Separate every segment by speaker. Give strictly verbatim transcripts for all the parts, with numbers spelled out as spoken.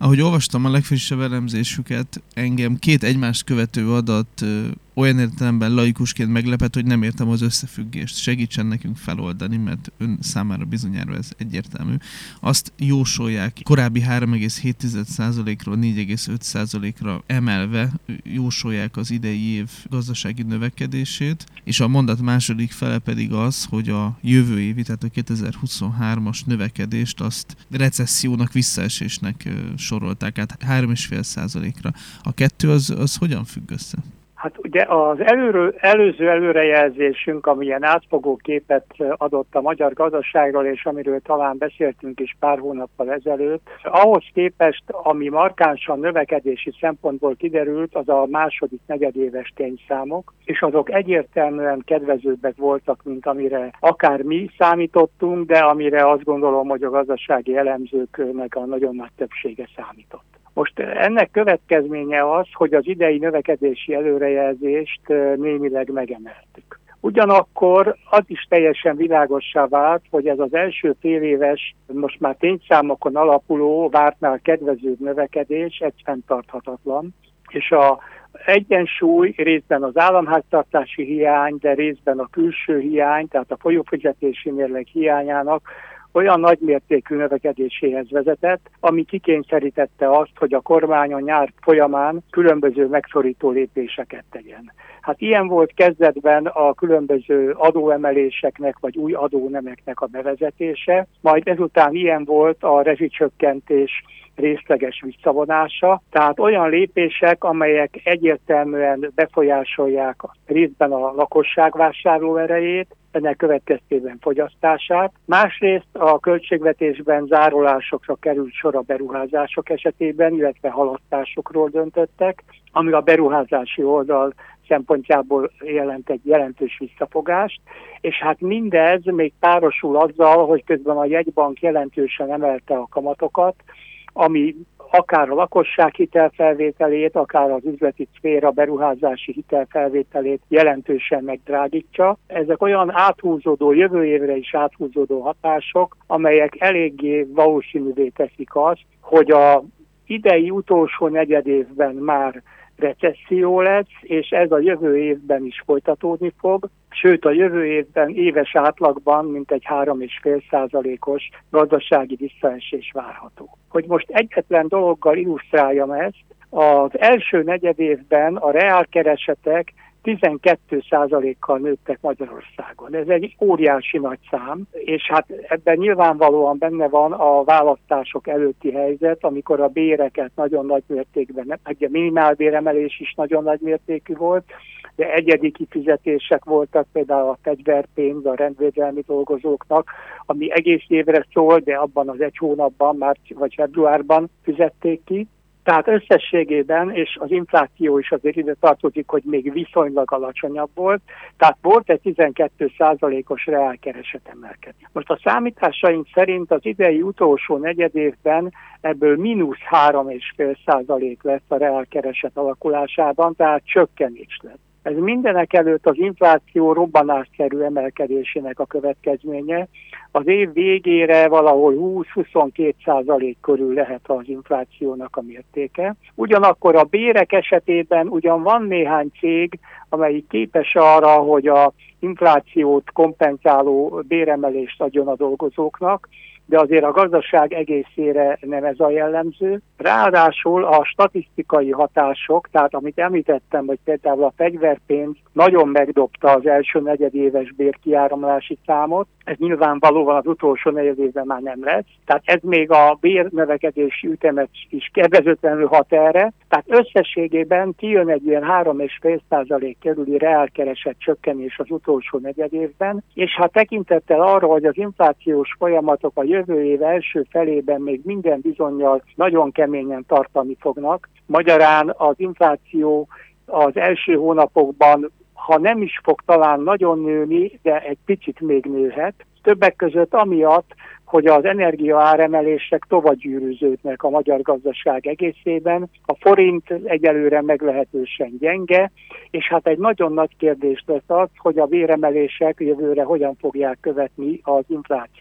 Speaker 1: Ahogy olvastam a legfrissebb elemzésüket, engem két egymást követő adat ö, olyan értelemben laikusként meglepett, hogy nem értem az összefüggést. Segítsen nekünk feloldani, mert ön számára bizonyára ez egyértelmű. Azt jósolják, korábbi három egész hét százalékról négy egész öt százalékra emelve jósolják az idei év gazdasági növekedését, és a mondat második fele pedig az, hogy a jövő évi, tehát a kétezer-huszonhármas növekedést azt recessziónak, visszaesésnek sorolták át három egész öt százalékra. A kettő az, az hogyan függ össze?
Speaker 2: Hát ugye az előről, előző előrejelzésünk, ami ilyen átfogó képet adott a magyar gazdaságról, és amiről talán beszéltünk is pár hónappal ezelőtt, ahhoz képest, ami markánsan növekedési szempontból kiderült, az a második negyedéves tényszámok, és azok egyértelműen kedvezőbbek voltak, mint amire akár mi számítottunk, de amire azt gondolom, hogy a gazdasági elemzőknek a nagyon nagy többsége számított. Most ennek következménye az, hogy az idei növekedési előrejelzést némileg megemeltük. Ugyanakkor az is teljesen világossá vált, hogy ez az első féléves, most már tényszámokon alapuló, vártnál kedvezőbb növekedés, ez fenntarthatatlan, és a egyensúly részben az államháztartási hiány, de részben a külső hiány, tehát a folyófizetési mérleg hiányának olyan nagymértékű növekedéséhez vezetett, ami kikényszerítette azt, hogy a kormány a nyár folyamán különböző megszorító lépéseket tegyen. Hát ilyen volt kezdetben a különböző adóemeléseknek vagy új adónemeknek a bevezetése, majd ezután ilyen volt a rezsicsökkentés részleges visszavonása, tehát olyan lépések, amelyek egyértelműen befolyásolják részben a lakosság vásárlóerejét, ennek következtében fogyasztását. Másrészt a költségvetésben zárolásokra került sor a beruházások esetében, illetve halasztásokról döntöttek, ami a beruházási oldal szempontjából jelent egy jelentős visszafogást, és hát mindez még párosul azzal, hogy közben a jegybank jelentősen emelte a kamatokat, ami akár a lakosság hitelfelvételét, akár az üzleti szféra beruházási hitelfelvételét jelentősen megdrágítja. Ezek olyan áthúzódó, jövő évre is áthúzódó hatások, amelyek eléggé valószínűvé teszik azt, hogy a idei utolsó negyedévben már recesszió lesz, és ez a jövő évben is folytatódni fog, sőt a jövő évben éves átlagban mintegy három egész öt százalékos gazdasági visszaesés várható. Hogy most egyetlen dologgal illusztráljam ezt, az első negyedévben a reálkeresetek tizenkét százalékkal nőttek Magyarországon. Ez egy óriási nagy szám, és hát ebben nyilvánvalóan benne van a választások előtti helyzet, amikor a béreket nagyon nagy mértékben, ugye minimálbéremelés is nagyon nagy mértékű volt, de egyedi kifizetések voltak, például a fegyverpénz a rendvédelmi dolgozóknak, ami egész évre szól, de abban az egy hónapban, március vagy februárban fizették ki. Tehát összességében, és az infláció is azért ide tartozik, hogy még viszonylag alacsonyabb volt, tehát volt egy tizenkét százalékos reálkereset emelkedés. Most a számításaink szerint az idei utolsó negyedévben ebből mínusz három egész öt százalék lesz a reálkereset alakulásában, tehát csökkenés lesz. Ez mindenek előtt az infláció robbanásszerű emelkedésének a következménye. Az év végére valahol húsz-huszonkettő százalék körül lehet az inflációnak a mértéke. Ugyanakkor a bérek esetében ugyan van néhány cég, amelyik képes arra, hogy a inflációt kompenzáló béremelést adjon a dolgozóknak, de azért a gazdaság egészére nem ez a jellemző. Ráadásul a statisztikai hatások, tehát amit említettem, hogy például a fegyverpénz nagyon megdobta az első negyedéves bérkiáramlási számot, ez nyilvánvalóan az utolsó negyedévben már nem lesz, tehát ez még a bérnövekedési ütemet is kedvezőtlenül hat erre, tehát összességében kijön egy ilyen három egész öt százalék körüli reálkereset csökkenés az utolsó negyedévben, és ha tekintettel arra, hogy az inflációs folyamatok a jövő év első felében még minden bizonnyal nagyon keményen tartani fognak, magyarán az infláció az első hónapokban, ha nem is fog talán nagyon nőni, de egy picit még nőhet. Többek között amiatt, hogy az energiaáremelések tovagyűrűződnek a magyar gazdaság egészében, a forint egyelőre meglehetősen gyenge, és hát egy nagyon nagy kérdés lesz az, hogy a béremelések jövőre hogyan fogják követni az inflációt.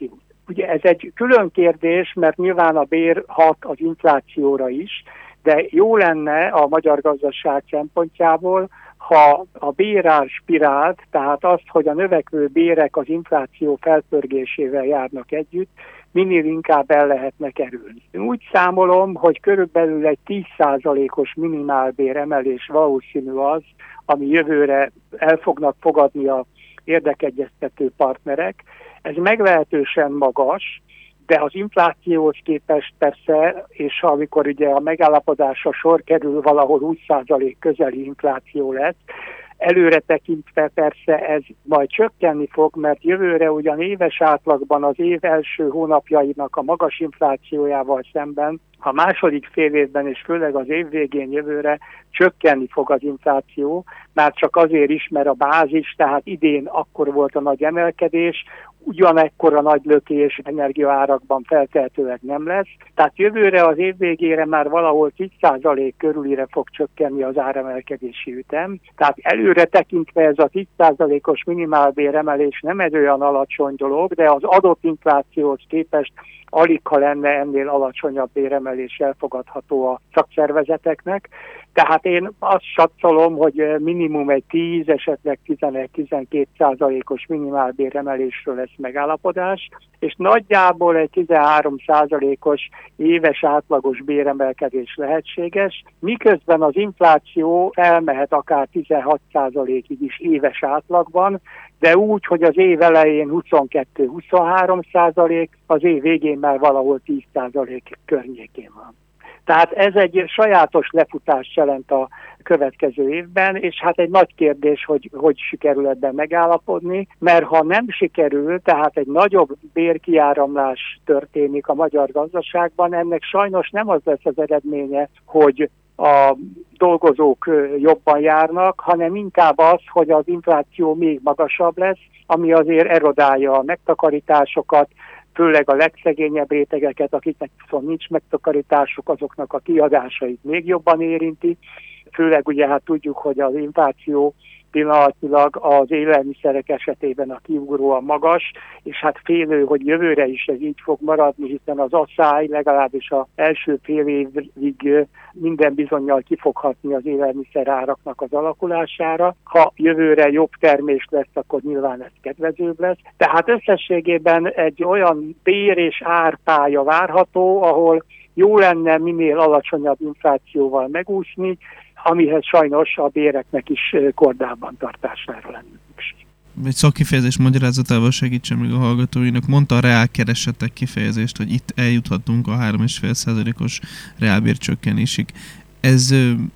Speaker 2: Ugye ez egy külön kérdés, mert nyilván a bér hat az inflációra is, de jó lenne a magyar gazdaság szempontjából, ha a bérár spirált, tehát azt, hogy a növekvő bérek az infláció felpörgésével járnak együtt, minél inkább el lehetne kerülni. Én úgy számolom, hogy körülbelül egy tíz százalékos minimálbér emelés valószínű az, ami jövőre el fognak fogadni a érdekegyeztető partnerek. Ez meglehetősen magas, de az inflációhoz képest persze, és amikor ugye a megállapodásra sor kerül, valahol húsz százalék közeli infláció lesz, előre tekintve persze ez majd csökkenni fog, mert jövőre ugyan éves átlagban az év első hónapjainak a magas inflációjával szemben a második fél évben és főleg az év végén jövőre csökkenni fog az infláció, már csak azért is, mert a bázis, tehát idén akkor volt a nagy emelkedés, ugyanekkora nagy lökés energiaárakban feltehetőleg nem lesz. Tehát jövőre az év végére már valahol tíz százalék körülire fog csökkenni az áremelkedési ütem. Tehát előre tekintve ez a tíz százalékos minimálbéremelés nem egy olyan alacsony dolog, de az adott inflációhoz képest alig ha lenne ennél alacsonyabb béremelés elfogadható a szakszervezeteknek. Tehát én azt satszolom, hogy minimum egy tíz, esetleg tizenegy-tizenkét százalékos minimálbéremelésről lesz megállapodás, és nagyjából egy tizenhárom százalékos éves átlagos béremelkedés lehetséges, miközben az infláció elmehet akár tizenhat százalékig is éves átlagban, de úgy, hogy az év elején huszonkettő-huszonhárom százalék, az év végén már valahol tíz százalék környékén van. Tehát ez egy sajátos lefutást jelent a következő évben, és hát egy nagy kérdés, hogy hogy sikerül ebben megállapodni, mert ha nem sikerül, tehát egy nagyobb bérkiáramlás történik a magyar gazdaságban, ennek sajnos nem az lesz az eredménye, hogy a dolgozók jobban járnak, hanem inkább az, hogy az infláció még magasabb lesz, ami azért erodálja a megtakarításokat, főleg a legszegényebb rétegeket, akiknek viszont nincs megtakarításuk, azoknak a kiadásait még jobban érinti. Főleg ugye hát tudjuk, hogy az infláció pillanatnyilag az élelmiszerek esetében a kiugróan magas, és hát félő, hogy jövőre is ez így fog maradni, hiszen az asszály legalábbis az első fél évig minden bizonnyal kifoghatni az élelmiszer áraknak az alakulására. Ha jövőre jobb termés lesz, akkor nyilván ez kedvezőbb lesz. Tehát összességében egy olyan bér- és árpálya várható, ahol jó lenne minél alacsonyabb inflációval megúszni, amihez sajnos a béreknek is kordában tartására lenne szükség.
Speaker 1: Egy szakkifejezés magyarázatával segítsen meg a hallgatóinak. Mondta a reálkeresetek kifejezést, hogy itt eljuthatunk a három egész öt százalékos reálbércsökkenésig. Ez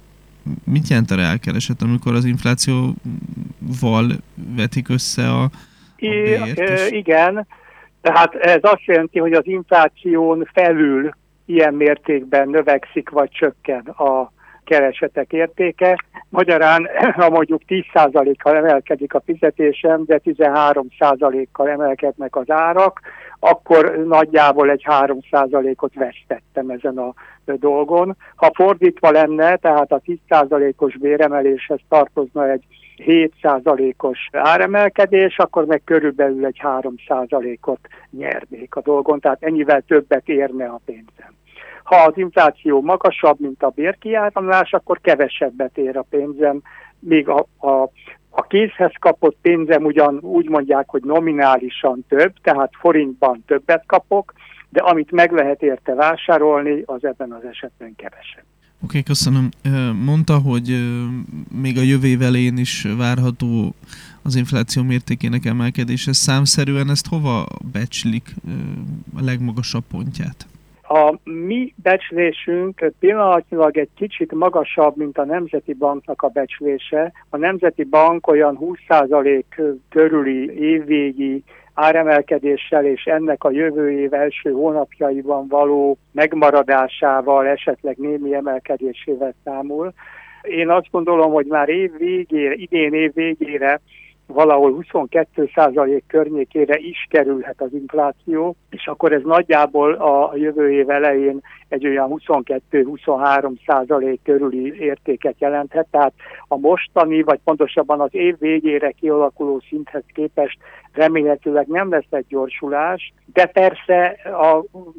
Speaker 1: mit jelent a reálkereset, amikor az inflációval vetik össze a, a bért?
Speaker 2: I- igen, tehát ez azt jelenti, hogy az infláción felül ilyen mértékben növekszik vagy csökken a keresetek értéke. Magyarán, ha mondjuk tíz százalékkal emelkedik a fizetésem, de tizenhárom százalékkal emelkednek az árak, akkor nagyjából egy három százalékot vesztettem ezen a dolgon. Ha fordítva lenne, tehát a tíz százalékos béremeléshez tartozna egy hét százalékos áremelkedés, akkor meg körülbelül egy három százalékot nyernék a dolgon, tehát ennyivel többet érne a pénzem. Ha az infláció magasabb, mint a bérkiáramlás, akkor kevesebbet ér a pénzem, még a, a, a kézhez kapott pénzem ugyan úgy mondják, hogy nominálisan több, tehát forintban többet kapok, de amit meg lehet érte vásárolni, az ebben az esetben kevesebb.
Speaker 1: Oké, okay, köszönöm. Mondta, hogy még a jövő év elején is várható az infláció mértékének emelkedése. Számszerűen ezt hova becslik a legmagasabb pontját?
Speaker 2: A mi becslésünk pillanatnyilag egy kicsit magasabb, mint a Nemzeti Banknak a becslése. A Nemzeti Bank olyan húsz százalék körüli évvégi áremelkedéssel és ennek a jövő év első hónapjaiban való megmaradásával, esetleg némi emelkedésével számol. Én azt gondolom, hogy már év végére, idén év végére valahol huszonkettő százalék környékére is kerülhet az infláció, és akkor ez nagyjából a jövő év elején egy olyan huszonkettő-huszonhárom százalék körüli értéket jelenthet, tehát a mostani, vagy pontosabban az év végére kialakuló szinthez képest remélhetőleg nem lesz egy gyorsulás, de persze a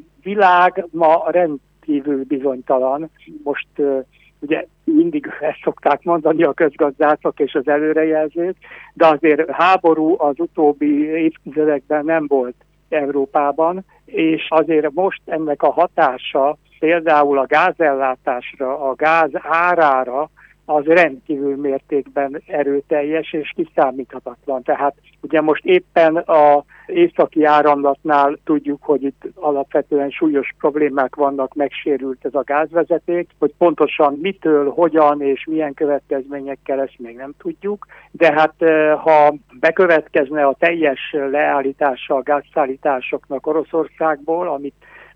Speaker 2: világ ma rendkívül bizonytalan. Most ugye mindig ezt szokták mondani a közgazdászok és az előrejelzők, de azért háború az utóbbi évtizedekben nem volt Európában, és azért most ennek a hatása például a gázellátásra, a gáz árára az rendkívül mértékben erőteljes és kiszámíthatatlan. Tehát ugye most éppen az északi áramlatnál tudjuk, hogy itt alapvetően súlyos problémák vannak, megsérült ez a gázvezeték, hogy pontosan mitől, hogyan és milyen következményekkel, ezt még nem tudjuk, de hát ha bekövetkezne a teljes leállítása a gázszállításoknak Oroszországból, amit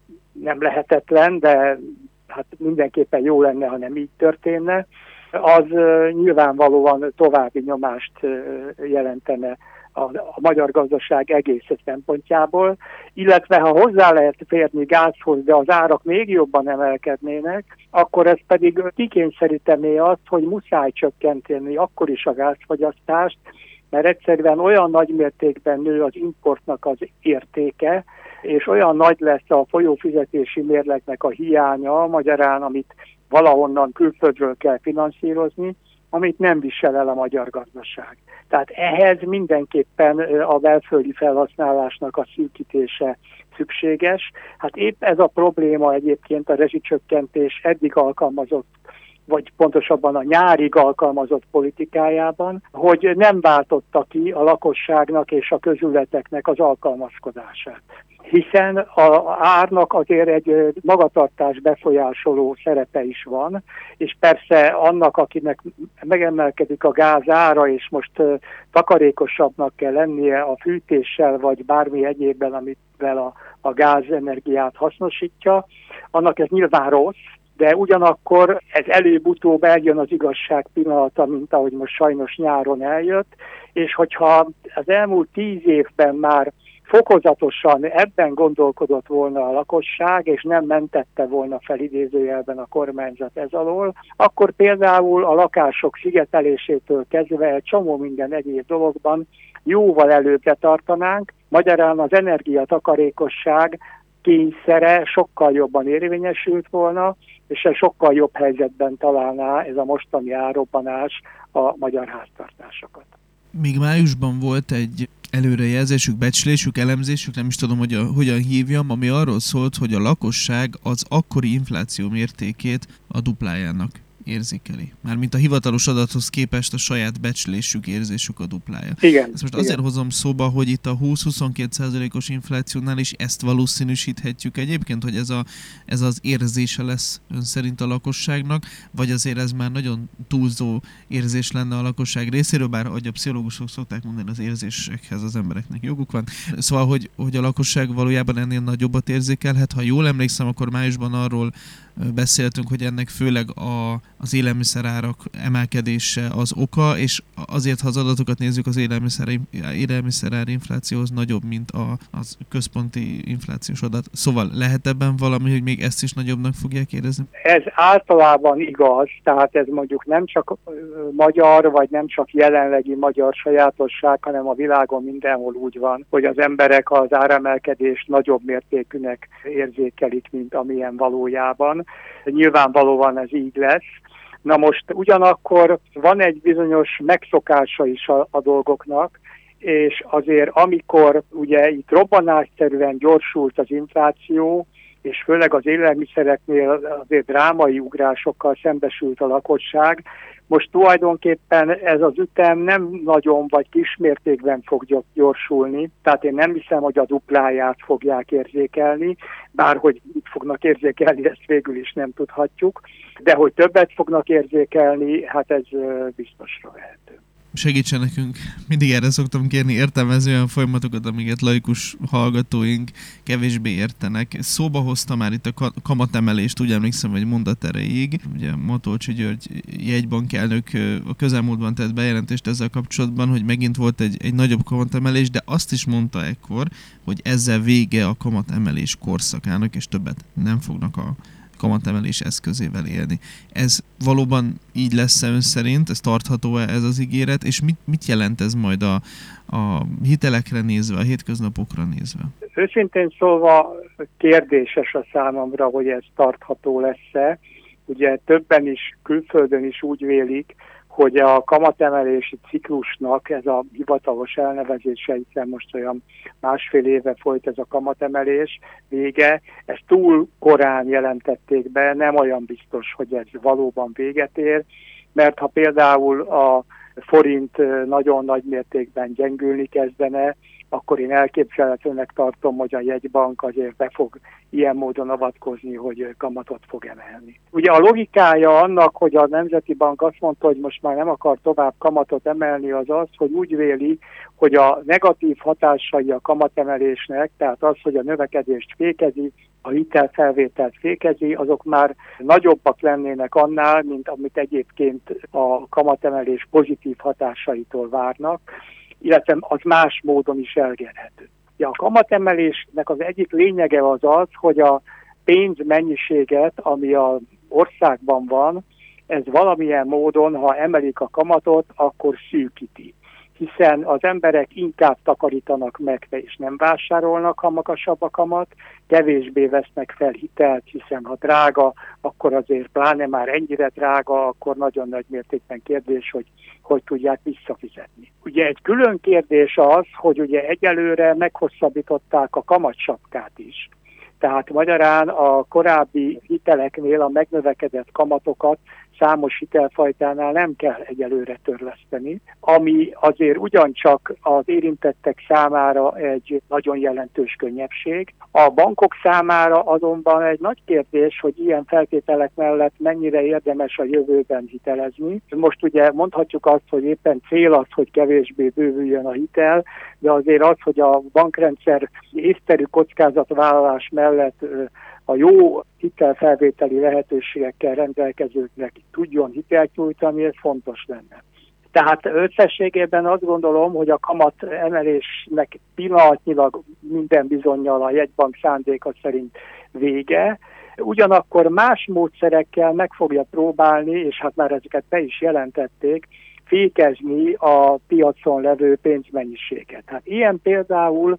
Speaker 2: nem lehetetlen, de hát mindenképpen jó lenne, ha nem így történne, az nyilvánvalóan további nyomást jelentene a, a magyar gazdaság egész szempontjából, illetve ha hozzá lehet férni gázhoz, de az árak még jobban emelkednének, akkor ez pedig kikényszerítené azt, hogy muszáj csökkenteni akkor is a gázfogyasztást, mert egyszerűen olyan nagy mértékben nő az importnak az értéke, és olyan nagy lesz a folyófizetési mérlegnek a hiánya, magyarán, amit valahonnan külföldről kell finanszírozni, amit nem visel el a magyar gazdaság. Tehát ehhez mindenképpen a belföldi felhasználásnak a szűkítése szükséges. Hát épp ez a probléma egyébként a rezsicsökkentés eddig alkalmazott, vagy pontosabban a nyárig alkalmazott politikájában, hogy nem váltotta ki a lakosságnak és a közületeknek az alkalmazkodását. Hiszen az árnak azért egy magatartás befolyásoló szerepe is van, és persze annak, akinek megemelkedik a gáz ára, és most takarékosabbnak kell lennie a fűtéssel, vagy bármi egyébben, amivel a, a gázenergiát hasznosítja, annak ez nyilván rossz, de ugyanakkor ez előbb-utóbb eljön az igazság pillanata, mint ahogy most sajnos nyáron eljött, és hogyha az elmúlt tíz évben már fokozatosan ebben gondolkodott volna a lakosság, és nem mentette volna fel idézőjelben a kormányzat ez alól, akkor például a lakások szigetelésétől kezdve egy csomó minden egyéb dologban jóval előbbre tartanánk, magyarán az energiatakarékosság kényszere sokkal jobban érvényesült volna, és sokkal jobb helyzetben találná ez a mostani árrobbanás a magyar háztartásokat.
Speaker 1: Még májusban volt egy előrejelzésük, becslésük, elemzésük, nem is tudom, hogy a, hogyan hívjam, ami arról szólt, hogy a lakosság az akkori infláció mértékét a duplájának érzékeli. Mármint a hivatalos adathoz képest a saját becslésük, érzésük a duplája.
Speaker 2: Igen.
Speaker 1: Ezt most
Speaker 2: igen.
Speaker 1: azért hozom szóba, hogy itt a húsz-huszonkettő százalékos inflációnál is ezt valószínűsíthetjük egyébként, hogy ez, a, ez az érzése lesz ön szerint a lakosságnak, vagy azért ez már nagyon túlzó érzés lenne a lakosság részéről, bár ahogy a pszichológusok szokták mondani, az érzésekhez az embereknek joguk van. Szóval, hogy, hogy a lakosság valójában ennél nagyobbat érzékelhet. Ha jól emlékszem, akkor májusban arról beszéltünk, hogy ennek főleg a, az élelmiszerárak emelkedése az oka, és azért, ha az adatokat nézzük, az élelmiszer, élelmiszerár infláció az nagyobb, mint a, az központi inflációs adat. Szóval lehet ebben valami, hogy még ezt is nagyobbnak fogják érezni?
Speaker 2: Ez általában igaz, tehát ez mondjuk nem csak magyar, vagy nem csak jelenlegi magyar sajátosság, hanem a világon mindenhol úgy van, hogy az emberek az áremelkedést nagyobb mértékűnek érzékelik, mint amilyen valójában. Nyilvánvalóan ez így lesz. Na most ugyanakkor van egy bizonyos megszokása is a, a dolgoknak, és azért amikor ugye itt robbanásszerűen gyorsult az infláció, és főleg az élelmiszereknél azért drámai ugrásokkal szembesült a lakosság, most tulajdonképpen ez az ütem nem nagyon vagy kismértékben fog gyorsulni, tehát én nem hiszem, hogy a dupláját fogják érzékelni, bárhogy mit fognak érzékelni, ezt végül is nem tudhatjuk, de hogy többet fognak érzékelni, hát ez biztosra vehető.
Speaker 1: segítsen nekünk. Mindig erre szoktam kérni, értelmező olyan folyamatokat, amiket laikus hallgatóink kevésbé értenek. Szóba hozta már itt a kamatemelést, úgy emlékszem, hogy mondat erejéig. Ugye Matolcsy György jegybank elnök a közelmúltban tett bejelentést ezzel kapcsolatban, hogy megint volt egy, egy nagyobb kamatemelés, de azt is mondta ekkor, hogy ezzel vége a kamatemelés korszakának, és többet nem fognak a kamatemelés eszközével élni. Ez valóban így lesz-e ön szerint? Ez tartható-e ez az ígéret? És mit, mit jelent ez majd a, a hitelekre nézve, a hétköznapokra nézve?
Speaker 2: Őszintén szólva kérdéses a számomra, hogy ez tartható lesz-e. Ugye többen is, külföldön is úgy vélik, hogy a kamatemelési ciklusnak ez a hivatalos elnevezése, hiszen most olyan másfél éve folyt ez a kamatemelés vége, ezt túl korán jelentették be, nem olyan biztos, hogy ez valóban véget ér, mert ha például a forint nagyon nagy mértékben gyengülni kezdene, akkor én elképzelhetőnek tartom, hogy a jegybank azért be fog ilyen módon avatkozni, hogy kamatot fog emelni. Ugye a logikája annak, hogy a Nemzeti Bank azt mondta, hogy most már nem akar tovább kamatot emelni, az az, hogy úgy véli, hogy a negatív hatásai a kamatemelésnek, tehát az, hogy a növekedést fékezi, a hitelfelvételt fékezi, azok már nagyobbak lennének annál, mint amit egyébként a kamatemelés pozitív hatásaitól várnak, illetve az más módon is elérhető. Ja, a kamatemelésnek az egyik lényege az az, hogy a pénzmennyiséget, ami az országban van, ez valamilyen módon, ha emelik a kamatot, akkor szűkíti. Hiszen az emberek inkább takarítanak meg, és nem vásárolnak, ha magasabb a kamat, kevésbé vesznek fel hitelt, hiszen ha drága, akkor azért pláne már ennyire drága, akkor nagyon nagy mértékben kérdés, hogy hogy tudják visszafizetni. Ugye egy külön kérdés az, hogy ugye egyelőre meghosszabbították a kamatsapkát is. Tehát magyarán a korábbi hiteleknél a megnövekedett kamatokat számos hitelfajtánál nem kell egyelőre törleszteni, ami azért ugyancsak az érintettek számára egy nagyon jelentős könnyebbség. A bankok számára azonban egy nagy kérdés, hogy ilyen feltételek mellett mennyire érdemes a jövőben hitelezni. Most ugye mondhatjuk azt, hogy éppen cél az, hogy kevésbé bővüljön a hitel, de azért az, hogy a bankrendszer észterű kockázatvállalás mellett a jó hitelfelvételi lehetőségekkel rendelkezőknek tudjon hitelt nyújtani, ez fontos lenne. Tehát összességében azt gondolom, hogy a kamat emelésnek pillanatnyilag minden bizonnyal a jegybank szándéka szerint vége, ugyanakkor más módszerekkel meg fogja próbálni, és hát már ezeket be is jelentették, fékezni a piacon levő pénzmennyiséget. Hát ilyen például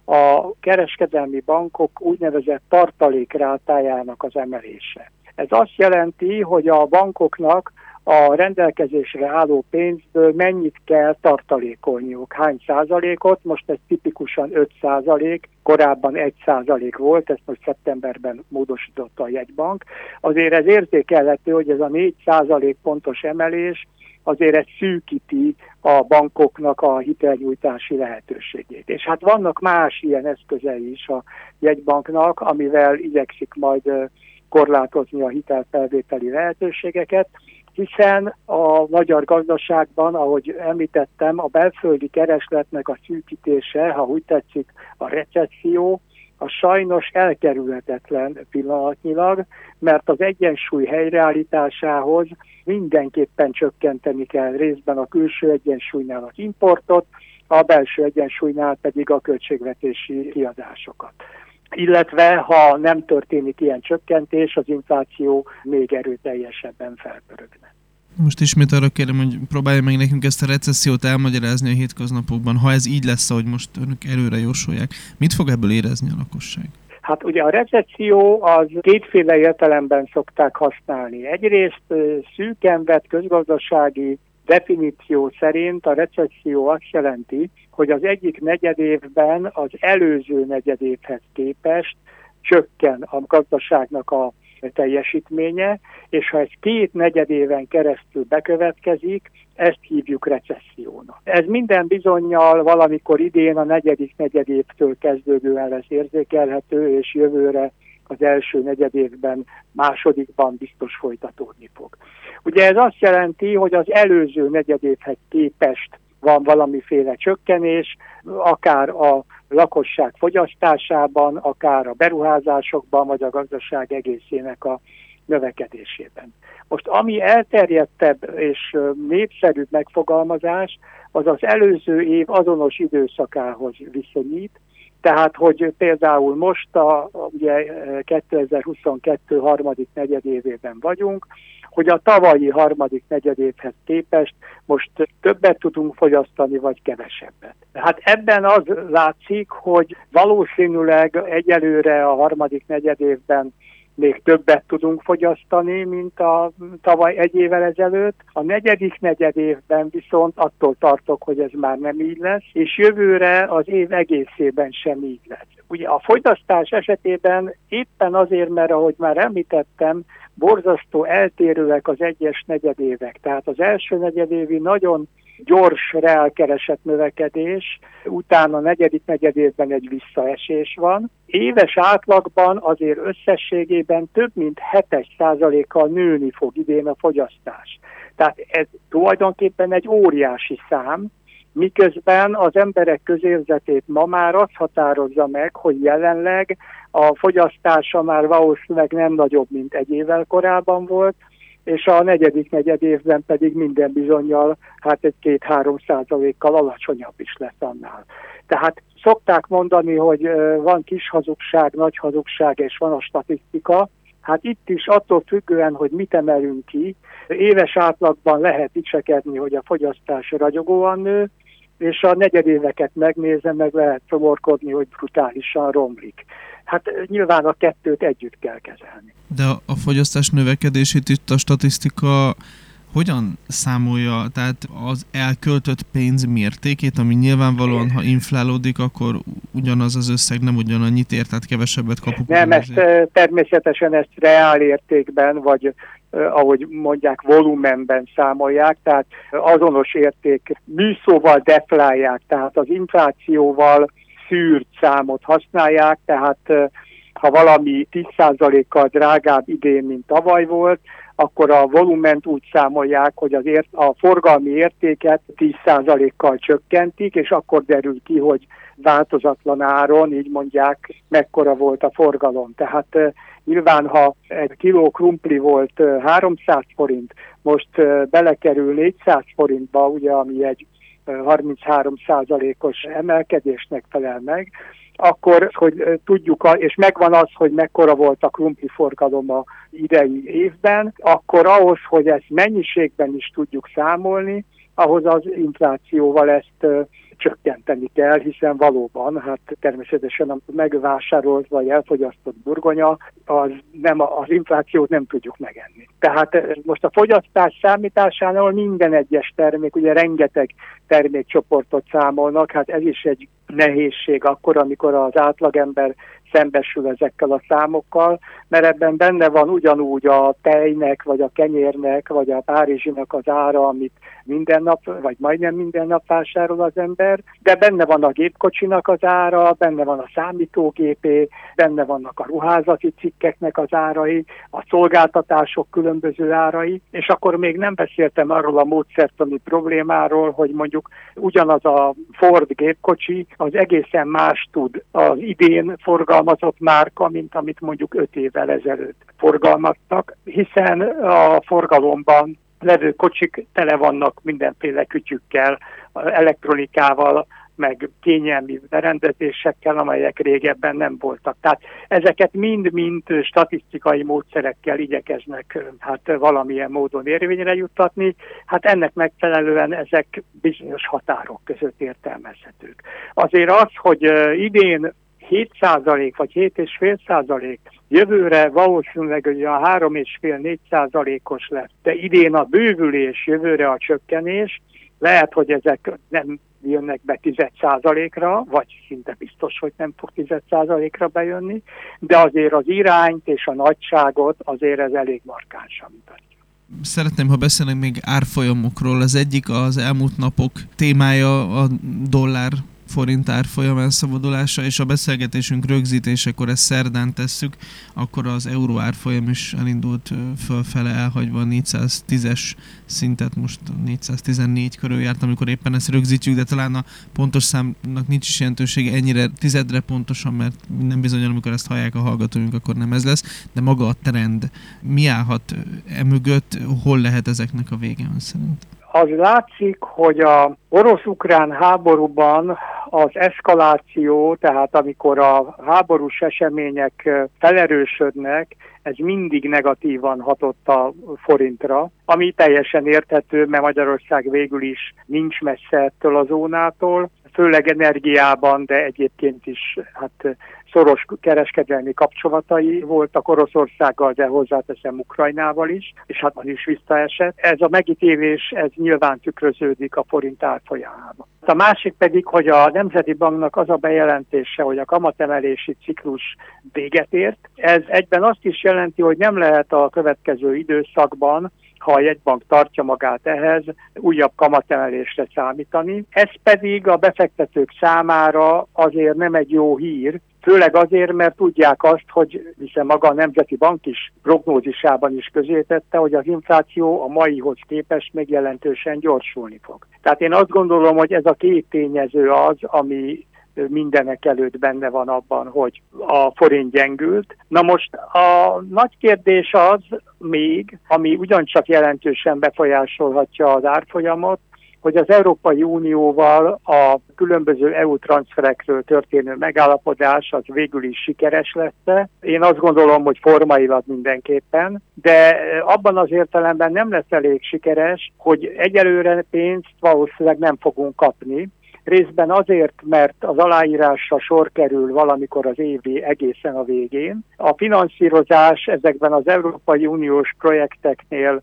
Speaker 2: a kereskedelmi bankok úgynevezett tartalékrátájának az emelése. Ez azt jelenti, hogy a bankoknak a rendelkezésre álló pénzből mennyit kell tartalékolniuk, hány százalékot, most ez tipikusan öt százalék, korábban egy százalék volt, ezt most szeptemberben módosította a jegybank. Azért ez érzékelhető, hogy ez a négy százalék pontos emelés azért ez szűkíti a bankoknak a hitelnyújtási lehetőségét. És hát vannak más ilyen eszközei is a jegybanknak, amivel igyekszik majd korlátozni a hitelfelvételi lehetőségeket, hiszen a magyar gazdaságban, ahogy említettem, a belföldi keresletnek a szűkítése, ha úgy tetszik, a recesszió, a sajnos elkerülhetetlen pillanatnyilag, mert az egyensúly helyreállításához mindenképpen csökkenteni kell részben a külső egyensúlynál az importot, a belső egyensúlynál pedig a költségvetési kiadásokat. Illetve, ha nem történik ilyen csökkentés, az infláció még erőteljesebben felpörögne.
Speaker 1: Most ismét arra kérem, hogy próbálja meg nekünk ezt a recessziót elmagyarázni a hétköznapokban. Ha ez így lesz, ahogy most önök előre jósolják, mit fog ebből érezni a lakosság?
Speaker 2: Hát ugye a recesszió az kétféle értelemben szokták használni. Egyrészt szűken vett közgazdasági definíció szerint a recesszió azt jelenti, hogy az egyik negyedévben az előző negyedévhez képest csökken a gazdaságnak a teljesítménye, és ha ez két negyedéven keresztül bekövetkezik, ezt hívjuk recessziónak. Ez minden bizonnyal valamikor idén a negyedik negyedévtől kezdődően lesz érzékelhető, és jövőre az első negyedévben, másodikban biztos folytatódni fog. Ugye ez azt jelenti, hogy az előző negyedévhez képest van valamiféle csökkenés, akár a lakosság fogyasztásában, akár a beruházásokban, vagy a gazdaság egészének a növekedésében. Most ami elterjedtebb és népszerűbb megfogalmazás, az az előző év azonos időszakához viszonyít, tehát, hogy például most a ugye kétezer-huszonkettő harmadik negyedévében vagyunk, hogy a tavalyi harmadik negyedévhez képest most többet tudunk fogyasztani, vagy kevesebbet. Hát ebben az látszik, hogy valószínűleg egyelőre a harmadik negyedévben még többet tudunk fogyasztani, mint a tavaly egy évvel ezelőtt. A negyedik negyedévben viszont attól tartok, hogy ez már nem így lesz, és jövőre az év egészében sem így lesz. Ugye a fogyasztás esetében éppen azért, mert ahogy már említettem, borzasztó eltérőek az egyes negyedévek. Tehát az első negyedévi nagyon gyors reálkeresett növekedés, utána a negyedik negyedévben egy visszaesés van. Éves átlagban azért összességében több mint hét százalékkal nőni fog idén a fogyasztás. Tehát ez tulajdonképpen egy óriási szám, miközben az emberek közérzetét ma már azt határozza meg, hogy jelenleg a fogyasztása már valószínűleg nem nagyobb, mint egy évvel korábban volt, és a negyedik negyedévben pedig minden bizonnyal hát egy két-három százalékkal alacsonyabb is lesz annál. Tehát szokták mondani, hogy van kis hazugság, nagy hazugság, és van a statisztika. Hát itt is attól függően, hogy mit emelünk ki, éves átlagban lehet dicsekedni, hogy a fogyasztás ragyogóan nő, és a negyedéveket megnézem, meg lehet szomorkodni, hogy brutálisan romlik. Hát nyilván a kettőt együtt kell kezelni.
Speaker 1: De a fogyasztás növekedését itt a statisztika hogyan számolja? Tehát az elköltött pénz mértékét, ami nyilvánvalóan, ha inflálódik, akkor ugyanaz az összeg nem ugyanannyit ér, tehát kevesebbet kapunk.
Speaker 2: Nem, ezt természetesen ezt reál értékben, vagy ahogy mondják, volumenben számolják, tehát azonos érték műszóval deflálják, tehát az inflációval szűrt számot használják, tehát ha valami tíz százalékkal drágább idén, mint tavaly volt, akkor a volument úgy számolják, hogy az ért, a forgalmi értéket tíz százalékkal csökkentik, és akkor derül ki, hogy változatlan áron, így mondják, mekkora volt a forgalom. Tehát uh, nyilván, ha egy kiló krumpli volt uh, háromszáz forint, most uh, belekerül négyszáz forintba, ugye, ami egy uh, harminchárom százalékos emelkedésnek felel meg, akkor, hogy tudjuk, és megvan az, hogy mekkora volt a krumpli forgalom a idei évben, akkor ahhoz, hogy ezt mennyiségben is tudjuk számolni, ahhoz az inflációval ezt csökkenteni kell, hiszen valóban, hát természetesen a megvásárolt vagy elfogyasztott burgonya, az, nem, az inflációt nem tudjuk megenni. Tehát most a fogyasztás számításánál minden egyes termék, ugye rengeteg termékcsoportot számolnak, hát ez is egy nehézség akkor, amikor az átlagember szembesül ezekkel a számokkal, mert ebben benne van ugyanúgy a tejnek, vagy a kenyérnek, vagy a párizsinak az ára, amit minden nap, vagy majdnem minden nap vásárol az ember, de benne van a gépkocsinak az ára, benne van a számítógépé, benne vannak a ruházati cikkeknek az árai, a szolgáltatások különböző árai, és akkor még nem beszéltem arról a módszertani problémáról, hogy mondjuk ugyanaz a Ford gépkocsi az egészen más tud az idén forgalmazott márka, mint amit mondjuk öt évvel ezelőtt forgalmaztak, hiszen a forgalomban levő kocsik tele vannak mindenféle kütyükkel, elektronikával, meg kényelmi berendezésekkel, amelyek régebben nem voltak. Tehát ezeket mind-mind statisztikai módszerekkel igyekeznek hát valamilyen módon érvényre juttatni. Hát ennek megfelelően ezek bizonyos határok között értelmezhetők. Azért az, hogy idén hét százalék vagy hét egész öt százalék, jövőre valószínűleg ugye a három egész öt-négy százalékos lesz, de idén a bővülés, jövőre a csökkenés, lehet, hogy ezek nem jönnek be tíz százalékra, vagy szinte biztos, hogy nem fog tíz százalékra bejönni, de azért az irányt és a nagyságot azért ez elég markánsan mutatja.
Speaker 1: Szeretném, ha beszélnek még árfolyamokról. Az egyik az elmúlt napok témája a dollár forint árfolyam elszabadulása, és a beszélgetésünk rögzítésekor ezt szerdán tesszük, akkor az euró árfolyam is elindult fölfele, elhagyva a négyszáztízes szintet, most négyszáztizennégy körül járt, amikor éppen ezt rögzítjük, de talán a pontos számnak nincs is jelentősége ennyire tizedre pontosan, mert minden bizonyan, amikor ezt hallják a hallgatóink, akkor nem ez lesz, de maga a trend mi állhat emögött, hol lehet ezeknek a vége ön szerint?
Speaker 2: Az látszik, hogy a orosz-ukrán háborúban az eszkaláció, tehát amikor a háborús események felerősödnek, ez mindig negatívan hatott a forintra, ami teljesen érthető, mert Magyarország végül is nincs messze ettől a zónától, főleg energiában, de egyébként is hát szoros kereskedelmi kapcsolatai voltak Oroszországgal, de hozzáteszem Ukrajnával is, és hát az is visszaesett. Ez a megítélés, ez nyilván tükröződik a forint árfolyamában. A másik pedig, hogy a Nemzeti Banknak az a bejelentése, hogy a kamatemelési ciklus véget ért. Ez egyben azt is jelenti, hogy nem lehet a következő időszakban, ha a jegybank tartja magát ehhez, újabb kamatemelésre számítani. Ez pedig a befektetők számára azért nem egy jó hír, főleg azért, mert tudják azt, hogy hiszen maga a Nemzeti Bank is prognózisában is közétette, hogy az infláció a maihoz képest még jelentősen gyorsulni fog. Tehát én azt gondolom, hogy ez a két tényező az, ami mindenek előtt benne van abban, hogy a forint gyengült. Na most a nagy kérdés az még, ami ugyancsak jelentősen befolyásolhatja az árfolyamot, hogy az Európai Unióval a különböző é u transferekről történő megállapodás az végül is sikeres lesz. Én azt gondolom, hogy formailag mindenképpen, de abban az értelemben nem lesz elég sikeres, hogy egyelőre pénzt valószínűleg nem fogunk kapni. Részben azért, mert az aláírásra sor kerül valamikor az évi egészen a végén. A finanszírozás ezekben az Európai Uniós projekteknél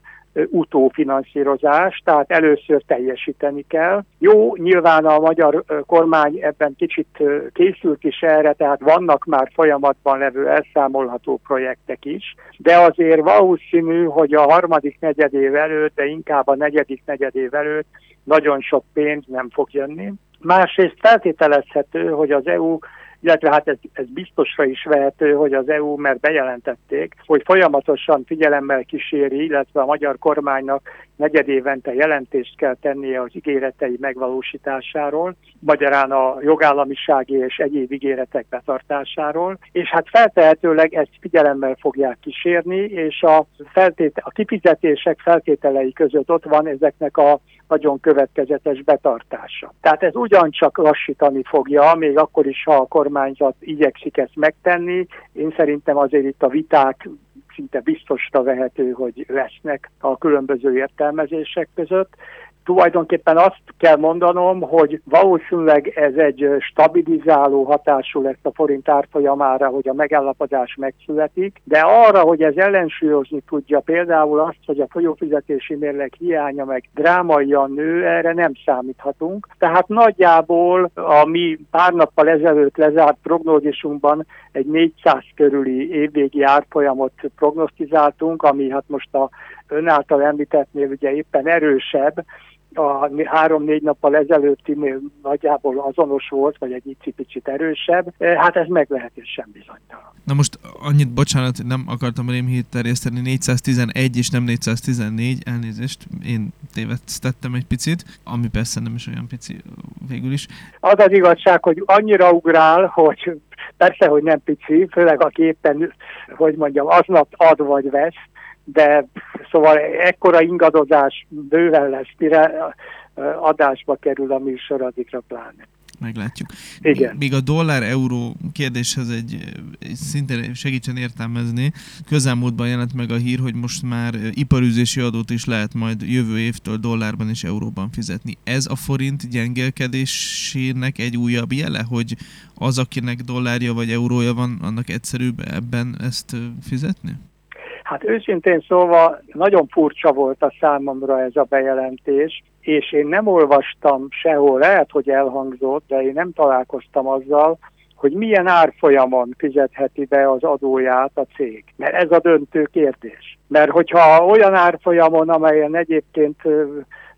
Speaker 2: utófinanszírozás, tehát először teljesíteni kell. Jó, nyilván a magyar kormány ebben kicsit készült is erre, tehát vannak már folyamatban levő elszámolható projektek is, de azért valószínű, hogy a harmadik negyedév előtt, de inkább a negyedik negyedév előtt nagyon sok pénz nem fog jönni. Másrészt feltételezhető, hogy az é u, illetve hát ez, ez biztosra is vehető, hogy az é u, mert bejelentették, hogy folyamatosan figyelemmel kíséri, illetve a magyar kormánynak negyedévente jelentést kell tennie az ígéretei megvalósításáról, magyarán a jogállamisági és egyéb ígéretek betartásáról, és hát feltehetőleg ezt figyelemmel fogják kísérni, és a, feltéte- a kifizetések feltételei között ott van ezeknek a nagyon következetes betartása. Tehát ez ugyancsak lassítani fogja, még akkor is, ha a kormányzat igyekszik ezt megtenni. Én szerintem azért itt a viták szinte biztosra vehető, hogy lesznek a különböző értelmezések között. Tulajdonképpen azt kell mondanom, hogy valószínűleg ez egy stabilizáló hatású lesz a forint árfolyamára, hogy a megállapodás megszületik, de arra, hogy ez ellensúlyozni tudja például azt, hogy a folyófizetési mérleg hiánya meg drámaian nő, erre nem számíthatunk. Tehát nagyjából a mi pár nappal ezelőtt lezárt prognózisunkban egy négyszáz körüli évvégi árfolyamot prognosztizáltunk, ami hát most a ön által említettnél ugye éppen erősebb, a három-négy nappal ezelőttinél nagyjából azonos volt, vagy egy icipicit erősebb, hát ez meglehetősen bizonytalan.
Speaker 1: Na most annyit, bocsánat, nem akartam rémhírt terjeszteni, négyszáztizenegy és nem négyszáztizennégy, elnézést, én tévesztettem egy picit, ami persze nem is olyan pici végül is.
Speaker 2: Az az igazság, hogy annyira ugrál, hogy persze, hogy nem pici, főleg aki éppen, hogy mondjam, aznap ad vagy vesz, de szóval ekkora ingadozás bőven lesz, mire adásba kerül a műsor, addigra pláne.
Speaker 1: Meglátjuk.
Speaker 2: Igen.
Speaker 1: Még a dollár-euró kérdéshez egy, egy szintén segítsen értelmezni. Közelmúltban jelent meg a hír, hogy most már iparűzési adót is lehet majd jövő évtől dollárban és euróban fizetni. Ez a forint gyengelkedésének egy újabb jele, hogy az, akinek dollárja vagy eurója van, annak egyszerűbb ebben ezt fizetni?
Speaker 2: Hát őszintén szóval nagyon furcsa volt a számomra ez a bejelentés, és én nem olvastam sehol, lehet, hogy elhangzott, de én nem találkoztam azzal, hogy milyen árfolyamon fizetheti be az adóját a cég. Mert ez a döntő kérdés. Mert hogyha olyan árfolyamon, amelyen egyébként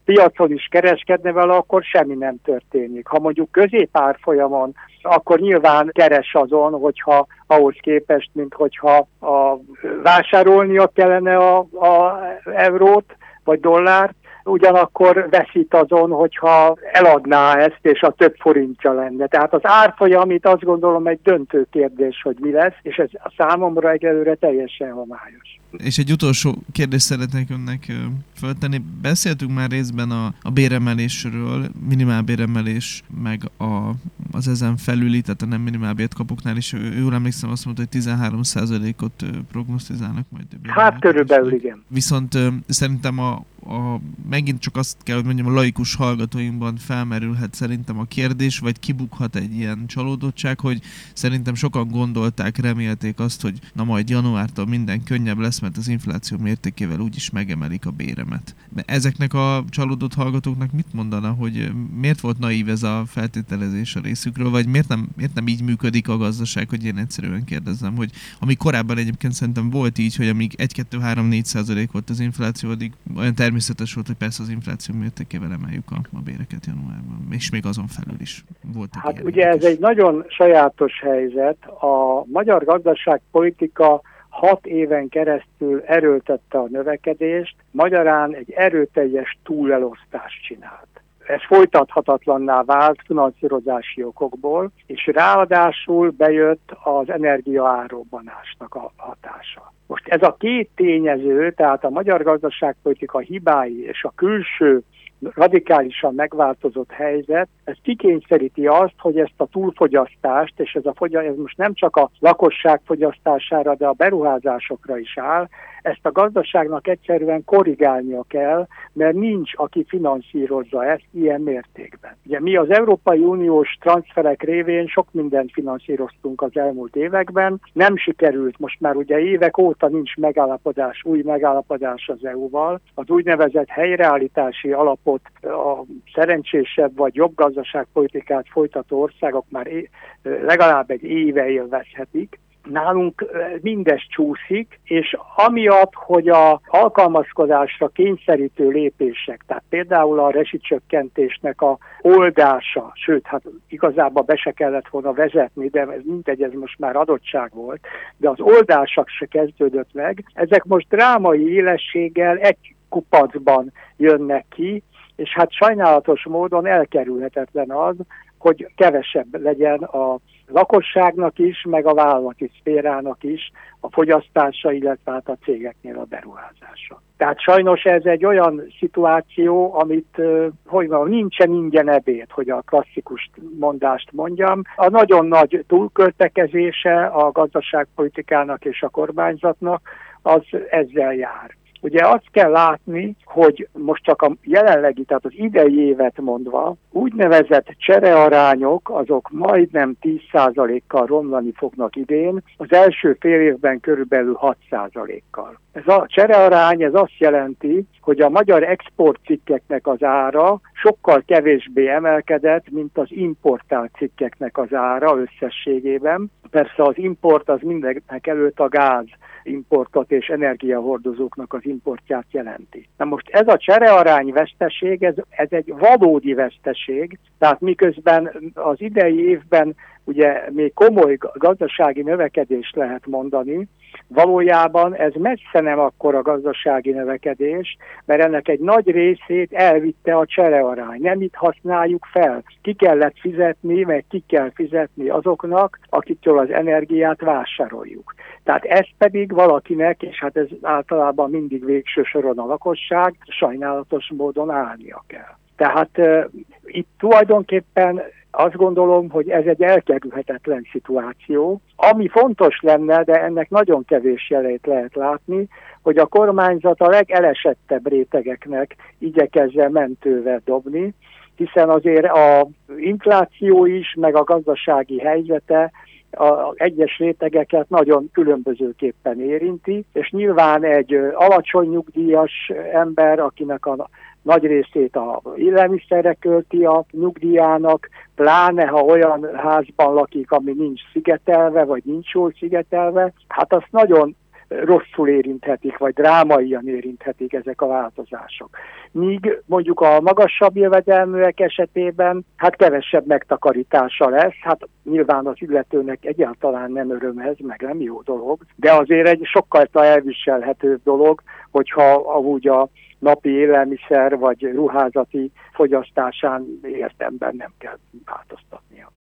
Speaker 2: piacon is kereskedne vele, akkor semmi nem történik. Ha mondjuk középárfolyamon, akkor nyilván keres azon, hogyha ahhoz képest, mint hogyha a, vásárolnia kellene a, a eurót vagy dollárt, ugyanakkor veszít azon, hogyha eladná ezt, és a több forintja lenne. Tehát az árfolyam, itt azt gondolom egy döntő kérdés, hogy mi lesz, és ez a számomra egyelőre teljesen homályos.
Speaker 1: És egy utolsó kérdést szeretnék önnek föltenni. Beszéltünk már részben a, a béremelésről, minimálbéremelés, meg a, az ezen felüli, tehát a nem minimálbért kapoknál is. Jól emlékszem, azt mondta, hogy tizenhárom százalékot prognosztizálnak majd.
Speaker 2: Hát körülbelül igen.
Speaker 1: Viszont szerintem a, a, megint csak azt kell, hogy mondjam, a laikus hallgatóinkban felmerülhet szerintem a kérdés, vagy kibukhat egy ilyen csalódottság, hogy szerintem sokan gondolták, remélték azt, hogy na majd januártól minden könnyebb lesz, mert az infláció mértékével úgyis megemelik a béremet. Ezeknek a csalódott hallgatóknak mit mondana, hogy miért volt naív ez a feltételezés a részükről, vagy miért nem, miért nem így működik a gazdaság, hogy én egyszerűen kérdezzem, hogy ami korábban egyébként szerintem volt így, hogy amíg egy, kettő, három, négy százalék volt az infláció, addig olyan természetes volt, hogy persze az infláció mértékével emeljük a, a béreket januárban, és még azon felül is voltak.
Speaker 2: Hát ugye ez is. Egy nagyon sajátos helyzet. A magyar gazdaságpolitika hat éven keresztül erőltette a növekedést, magyarán egy erőteljes túlelosztást csinált. Ez folytathatatlanná vált finanszírozási okokból, és ráadásul bejött az energiaárrobbanásnak a hatása. Most ez a két tényező, tehát a magyar gazdaságpolitika hibái és a külső radikálisan megváltozott helyzet, ez kikényszeríti azt, hogy ezt a túlfogyasztást, és ez, a fogy- ez most nem csak a lakosság fogyasztására, de a beruházásokra is áll, ezt a gazdaságnak egyszerűen korrigálnia kell, mert nincs, aki finanszírozza ezt ilyen mértékben. Ugye mi az Európai Uniós transferek révén sok mindent finanszíroztunk az elmúlt években, nem sikerült, most már ugye évek óta nincs megállapodás, új megállapodás az é u-val, az úgynevezett helyreállítási alapot a szerencsésebb vagy jobb gazdaságpolitikát folytató országok már é- legalább egy éve élvezhetik. Nálunk mindez csúszik, és amiatt, hogy az alkalmazkodásra kényszerítő lépések, tehát például a rezsicsökkentésnek a oldása, sőt, hát igazából be se kellett volna vezetni, de ez mindegy, ez most már adottság volt, de az oldásak se kezdődött meg, ezek most drámai élességgel egy kupacban jönnek ki, és hát sajnálatos módon elkerülhetetlen az, hogy kevesebb legyen a lakosságnak is, meg a vállalati szférának is a fogyasztása, illetve hát a cégeknél a beruházása. Tehát sajnos ez egy olyan szituáció, amit, hogy mondjam, nincsen ingyen ebéd, hogy a klasszikus mondást mondjam. A nagyon nagy túlköltekezése a gazdaságpolitikának és a kormányzatnak az ezzel jár. Ugye azt kell látni, hogy most csak a jelenlegi, tehát az idei évet mondva, úgynevezett cserearányok, azok majdnem tíz százalékkal romlani fognak idén, az első fél évben körülbelül hat százalékkal. Ez a cserearány, ez azt jelenti, hogy a magyar exportcikkeknek az ára sokkal kevésbé emelkedett, mint az importált cikkeknek az ára összességében. Persze az import az mindenek előtt a gáz importot és energiahordozóknak az importját jelenti. Na most ez a cserearány veszteség, ez, ez egy valódi veszteség, tehát miközben az idei évben ugye még komoly gazdasági növekedést lehet mondani, valójában ez messze nem akkora gazdasági növekedés, mert ennek egy nagy részét elvitte a cserearány. Nem itt használjuk fel. Ki kellett fizetni, meg ki kell fizetni azoknak, akiktől az energiát vásároljuk. Tehát ez pedig valakinek, és hát ez általában mindig végső soron a lakosság, sajnálatos módon állnia kell. Tehát uh, itt tulajdonképpen azt gondolom, hogy ez egy elkerülhetetlen szituáció. Ami fontos lenne, de ennek nagyon kevés jelét lehet látni, hogy a kormányzat a legelesettebb rétegeknek igyekezzen mentővel dobni, hiszen azért az infláció is, meg a gazdasági helyzete az egyes rétegeket nagyon különbözőképpen érinti, és nyilván egy alacsony nyugdíjas ember, akinek a nagy részét a élelmiszerre költi a nyugdíjának, pláne ha olyan házban lakik, ami nincs szigetelve, vagy nincs jól szigetelve, hát azt nagyon rosszul érinthetik, vagy drámaian érinthetik ezek a változások. Míg mondjuk a magasabb jövedelműek esetében hát kevesebb megtakarítása lesz, hát nyilván az illetőnek egyáltalán nem öröm ez, meg nem jó dolog, de azért egy sokkal elviselhetőbb dolog, hogyha amúgy a napi élelmiszer vagy ruházati fogyasztásán értemben nem kell változtatnia.